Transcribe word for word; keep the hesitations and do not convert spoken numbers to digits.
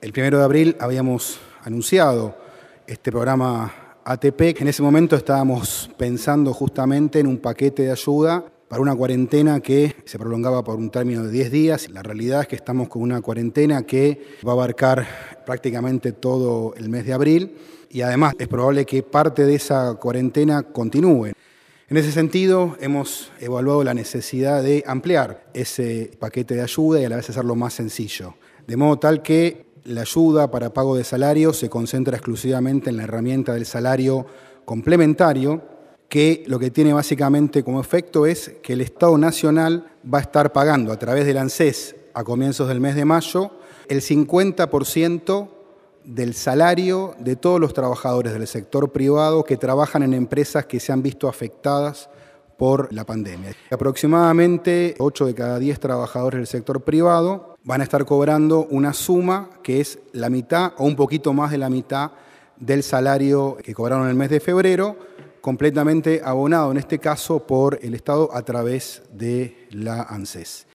El primero de abril habíamos anunciado este programa A T P, que en ese momento estábamos pensando justamente en un paquete de ayuda para una cuarentena que se prolongaba por un término de diez días. La realidad es que estamos con una cuarentena que va a abarcar prácticamente todo el mes de abril y además es probable que parte de esa cuarentena continúe. En ese sentido, hemos evaluado la necesidad de ampliar ese paquete de ayuda y a la vez hacerlo más sencillo, de modo tal que la ayuda para pago de salario se concentra exclusivamente en la herramienta del salario complementario, que lo que tiene básicamente como efecto es que el Estado Nacional va a estar pagando a través del ANSES a comienzos del mes de mayo el cincuenta por ciento del salario de todos los trabajadores del sector privado que trabajan en empresas que se han visto afectadas por la pandemia. Aproximadamente ocho de cada diez trabajadores del sector privado van a estar cobrando una suma que es la mitad o un poquito más de la mitad del salario que cobraron en el mes de febrero, completamente abonado en este caso por el Estado a través de la ANSES.